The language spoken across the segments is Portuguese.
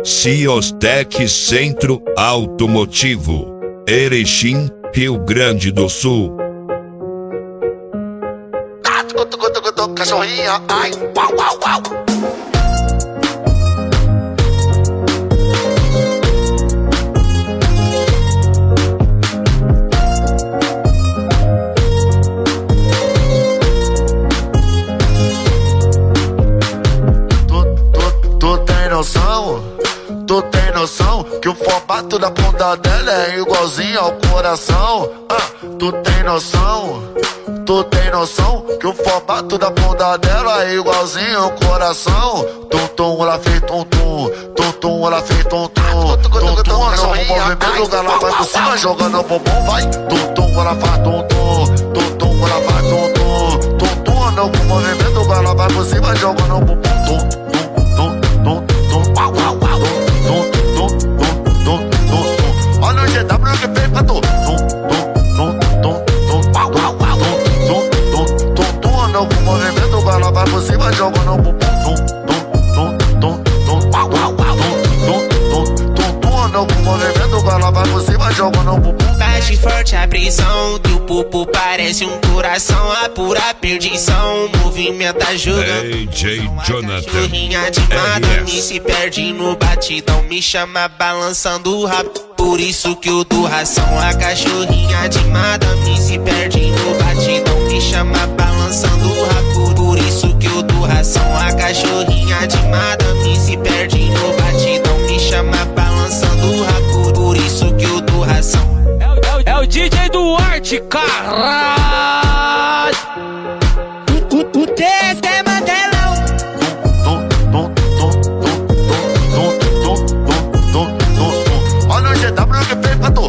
Ciostec Centro Automotivo, Erechim, Rio Grande do Sul. Cachorrinha, ai, uau, uau, uau. Tu tem noção que o formato da bunda dela é igualzinho ao coração? Tu tem noção que o formato da bunda dela é igualzinho ao coração? Tum-tum, ela fez tum-tum, tum-tum, ela fez tum-tum, tum-tum, ela no movimento, ela vai por cima jogando o bumbum, vai. Tum-tum, ela faz tum-tum, tum-tum, ela faz tum-tum, tum-tum, no movimento, ela vai por cima jogando o bumbum, tum-tum. Olha o GW que fez pra tu. No movimento, ela vai por cima jogando o bumbum. No movimento, ela vai por cima jogando o bumbum. Bate forte a prisão, teu pupo parece um coração, a pura perdição, movimenta jogando. DJ Jonathan, cachorrinha animada, me se perde no batidão, me chama balançando o rabo, por isso que eu dou ração. A cachorrinha animada, me se perde no batidão, me chama balançando o rabo, por isso que eu dou ração. A cachorrinha animada, me se perde no batidão, me chama balançando o rabo, por isso que eu dou ração. É o DJ Duarte, caralho. O TS é Mandelão. Olha o GW que fez pra tu.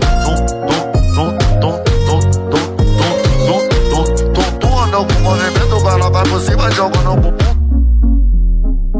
No movimento, ela vai por cima jogando o bumbum.